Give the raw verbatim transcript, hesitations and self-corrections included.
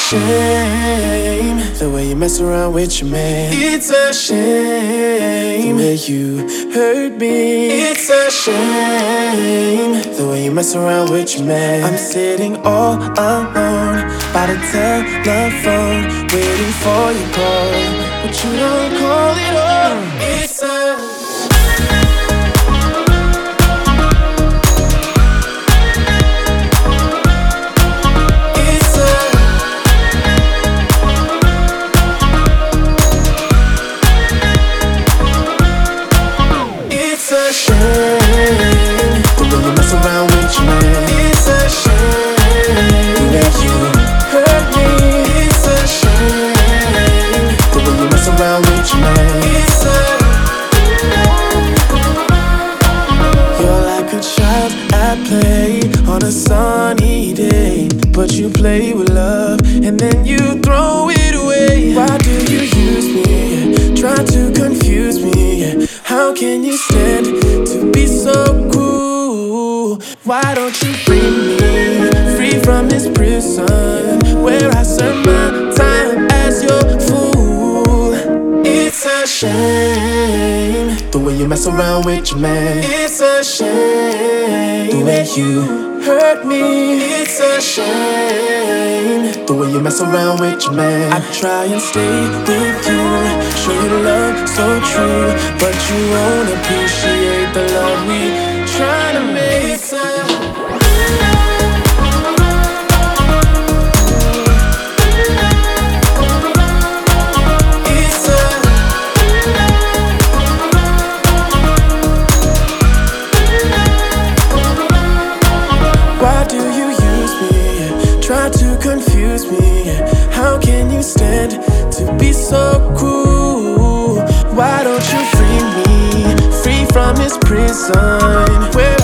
shame the way you mess around with your man. It's a shame the way you hurt me. It's a shame the way you mess around with your man. I'm sitting all alone by the telephone, waiting for your call, but you don't call it all. It's a It's a shame the way you mess around with your man. It's a shame that you hurt me. It's a shame the way you mess around with your man. It's a You're like a child at play on a sunny day, but you play with love and then you throw it away. Why do you use me? Try to confuse me. How can you stand to be so cruel? Why don't you free me, free from this prison where I serve my time as your fool? It's a shame the way you mess around with your man. It's a shame the way you hurt me. It's a shame the way you mess around with your man. I try and stay with you, show you the love so true, but you won't appreciate the love we try to make. It's a Try to confuse me. How can you stand to be so cruel? Why don't you free me, free from this prison where